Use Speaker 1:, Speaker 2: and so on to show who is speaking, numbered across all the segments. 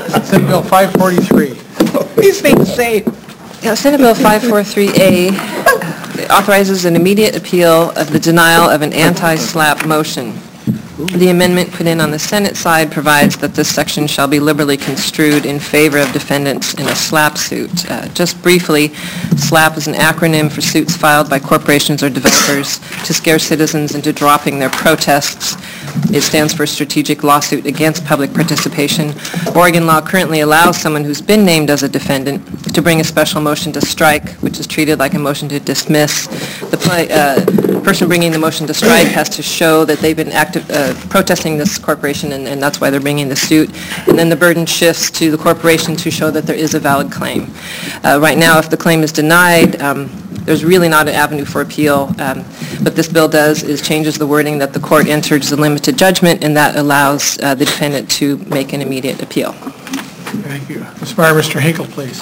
Speaker 1: Senate Bill 543.
Speaker 2: Please stay safe.
Speaker 3: Senate Bill 543A authorizes an immediate appeal of the denial of an anti-SLAPP motion. The amendment put in on the Senate side provides that this section shall be liberally construed in favor of defendants in a SLAPP suit. Just briefly, SLAPP is an acronym for suits filed by corporations or developers to scare citizens into dropping their protests. It stands for Strategic Lawsuit Against Public Participation. Oregon law currently allows someone who's been named as a defendant to bring a special motion to strike, which is treated like a motion to dismiss. The person bringing the motion to strike has to show that they've been protesting this corporation, and that's why they're bringing the suit. And then the burden shifts to the corporation to show that there is a valid claim. Right now, if the claim is denied, there's really not an avenue for appeal. What this bill does is changes the wording that the court enters a limited judgment, and that allows the defendant to make an immediate appeal.
Speaker 1: Thank you. Ms. Meyer, Mr. Hinkle, please.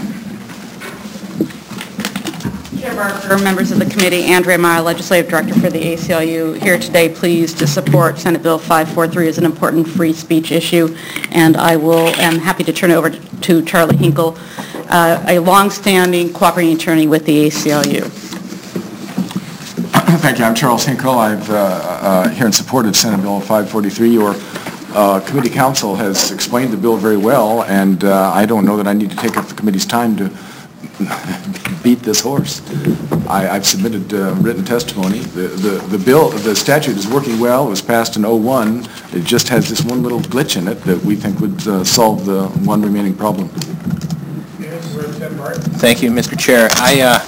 Speaker 4: Chair Barker, members of the committee, Andrea Meyer, Legislative Director for the ACLU, here today pleased to support Senate Bill 543 as an important free speech issue, and I am happy to turn it over to Charlie Hinkle, a long-standing cooperating attorney with the ACLU.
Speaker 5: Thank you. I'm Charles Hinkle. I'm here in support of Senate Bill 543. Your committee counsel has explained the bill very well, and I don't know that I need to take up the committee's time to beat this horse. I've submitted written testimony. The statute is working well. It was passed in '01. It just has this one little glitch in it that we think would solve the one remaining problem.
Speaker 2: Thank you, Mr. Chair. I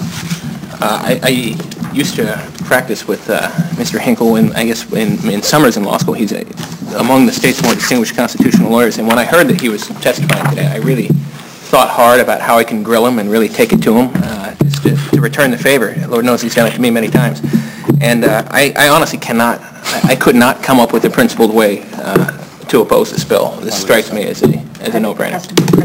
Speaker 2: used to practice with Mr. Hinkle, in Summers in law school. He's among the state's more distinguished constitutional lawyers, and when I heard that he was testifying today, I really thought hard about how I can grill him and really take it to him, just to return the favor. Lord knows he's done it to me many times. And I honestly I could not come up with a principled way to oppose this bill. This strikes me as a no-brainer.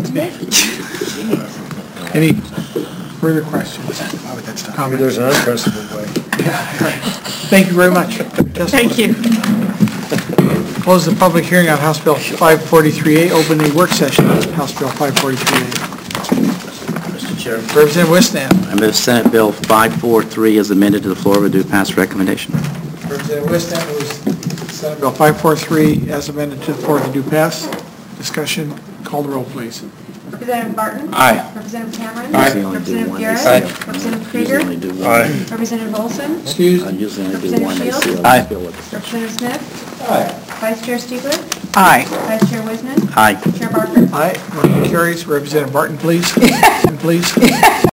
Speaker 1: Any further questions?
Speaker 6: There's an unprecedented way.
Speaker 1: Thank you very much.
Speaker 4: Thank you.
Speaker 1: Close the public hearing on House Bill 543A. Open the work session on House Bill 543A.
Speaker 6: Mr. Chair.
Speaker 1: Representative Wisnam.
Speaker 7: I move Senate Bill 543 as amended to the floor with due pass recommendation.
Speaker 1: Representative Wisnam moves Senate Bill 543 as amended to the floor with due pass. Discussion. Call the roll, please.
Speaker 8: Representative Barton?
Speaker 2: Aye.
Speaker 8: Representative Cameron?
Speaker 1: Aye.
Speaker 8: Representative Garrett?
Speaker 2: Aye.
Speaker 8: Representative Krieger?
Speaker 6: Aye.
Speaker 8: Representative Olson?
Speaker 1: Excused.
Speaker 7: I usually only do
Speaker 8: Representative
Speaker 7: one
Speaker 8: Shields?
Speaker 7: ACLU
Speaker 2: Aye.
Speaker 7: bill.
Speaker 8: Representative Smith?
Speaker 1: Aye.
Speaker 8: Vice Chair Stiegler?
Speaker 4: Aye.
Speaker 8: Vice Chair Wisman?
Speaker 7: Aye.
Speaker 8: Chair Barker?
Speaker 1: Aye. Motion carries. Representative Barton, please. Please.